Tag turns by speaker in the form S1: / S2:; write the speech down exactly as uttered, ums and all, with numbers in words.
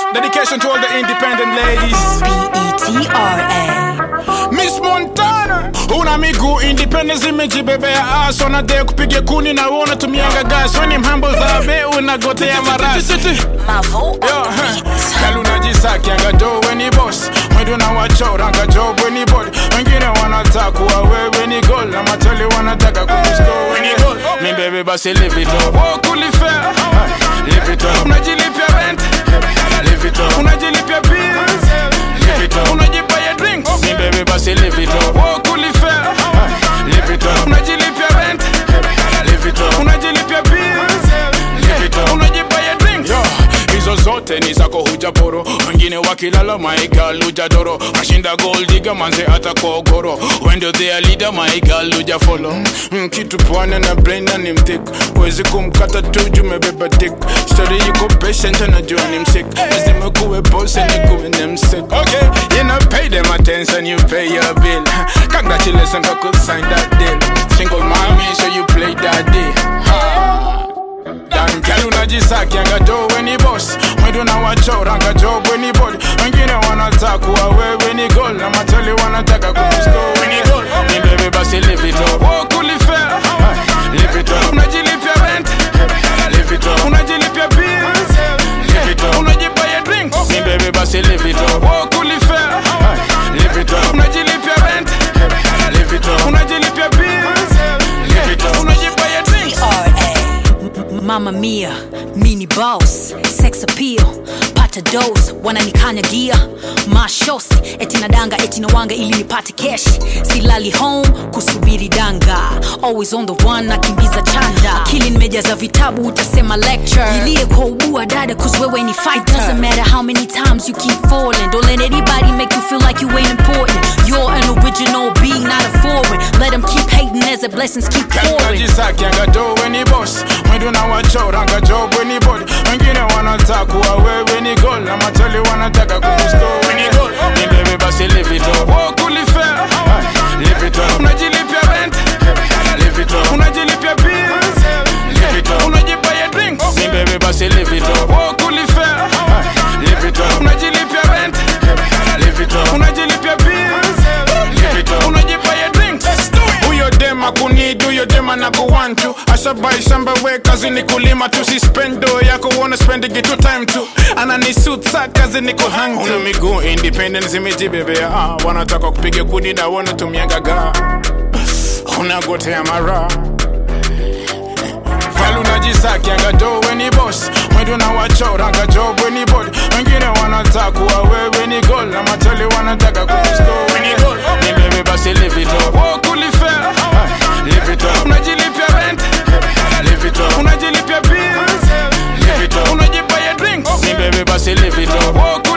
S1: Dedication to all the independent ladies.
S2: B E T R A.
S1: Miss Montana, una miguu independence imejibebea ass. Ona de kupige kuni na uona tumianga gas. When him humble zabe unagotea marasi.
S2: Mavo
S1: Kalu najisaki anga do weni boss. Mwendo na wachora anga job weni body. Wengine wanataka kuwa wewe ni goal. Na matoli wanataka kukusko weni goal. Mi baby basi live it up. Walk fair. Live it up. Unajilipia rent. Live it up. Unajilipia bills. Live it up. Unajipaya drinks. Mi baby basi live it up. Walk fair. Live it up. Unajilipia rent. Live it up. Unajilipia bills. Live it up. Unajipaya drinks. Yo, hizo zote ni zako hujaporo. Wengine wakilala my girl hujadoro. Ashinda gold digger manze hata kogoro. When you're there leader my girl huja follow. mm, Kitu pwane na brain na ni mtik. Wezi kumkata tuju mebeba dick. Story yuko patient anajua ni msik. Lazima kuwe boss and you kuwe ni msik. Okay, you know pay them attention, you pay your bill. Congratulations I could sign that deal. Single mommy so you play that deal. Ha. Dan girl unajisaki anga do weni boss. Mwendo na wachora anga job weni body. Wengine wanataka kuwa wewe ni goal. Na matali wanataka kukusko weni goal. Ni baby basi live it up. Walk fair. Live it up. Unajilipia rent. Live it up. Unajilipia bills. Live it up. Unajipaya drinks. Ni baby basi live it up. Walk fair. Live it up. Unajilipia rent. Live it up. Unajilipia bills. Live it up. Unajipaya drinks.
S2: Mama Mia, mini boss, sex appeal, pata dose, wananikanyagia mashosi, eti nadanga, eti nawanga ili nipate cash. Silali home, kusubiri danga, always on the one, nakimbiza chanda. Akili nimejaza vitabu, utasema lecture. Ilie kwa ubua dada, cause wewe ni fighter. Doesn't matter how many times you keep falling. Don't let anybody make you feel like you ain't important. You're an original being, not a foreign. Let them keep hating as the blessings keep pouring.
S1: Unajisaki anga do weni boss. Mwendo na wachora anga job weni body. Wengine wanataka kuwa wewe ni goal. Na matali wanataka kukusko weni goal. Ni baby basi live it up. Walk fair. Live it up. Unajilipia rent. Live it up. Unajilipia bills. Live it up. Unajipaya drinks. Ni baby basi live it up. Walk fair. Live it up. Unajilipia rent. Live it up. Unajilipia bills. Live it up. Unajipaya drinks. Huyo dema kunidu, huyo dema na kuwantu. Asabai shamba we kazi ni kulima tu. Si spendo yako wanna spend it two time tu. Anani suit sa kazi ni kuhang tu. Una miguu independent zimejibebea. ah, Wanataka kupige kuni na wana tumianga ga. Unagotea mara. Falu najisaki anga do weni boss. Mwendo na wachora anga job weni body. Wengine wanataka kuwa wewe ni goal. Na matali wanataka kukusko weni goal. Ni baby basi live it up. Walk fair. Live it up. Unajilipia rent. Live it up. Unajilipia bills. Live it up. Unajipaya drinks. Ni baby basi live it up. Walk